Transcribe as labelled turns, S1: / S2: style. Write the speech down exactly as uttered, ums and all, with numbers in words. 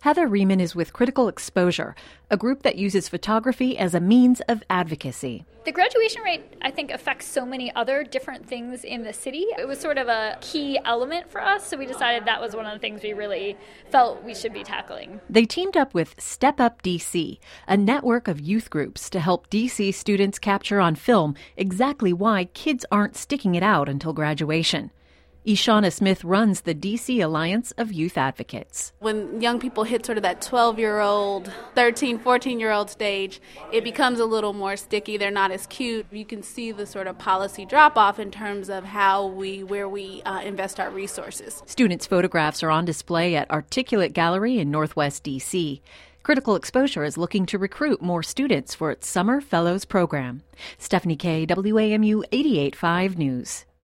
S1: Heather Riemann is with Critical Exposure, a group that uses photography as a means of advocacy.
S2: The graduation rate, I think, affects so many other different things in the city. It was sort of a key element for us, so we decided that was one of the things we really felt we should be tackling.
S1: They teamed up with Step Up D C, a network of youth groups to help D C students capture on film exactly why kids aren't sticking it out until graduation. Ishana Smith runs the D C Alliance of Youth Advocates.
S3: When young people hit sort of that twelve-year-old, thirteen, fourteen-year-old stage, it becomes a little more sticky. They're not as cute. You can see the sort of policy drop-off in terms of how we, where we uh, invest our resources.
S1: Students' photographs are on display at Articulate Gallery in Northwest D C. Critical Exposure is looking to recruit more students for its Summer Fellows program. Stephanie Kay, W A M U eighty-eight point five News.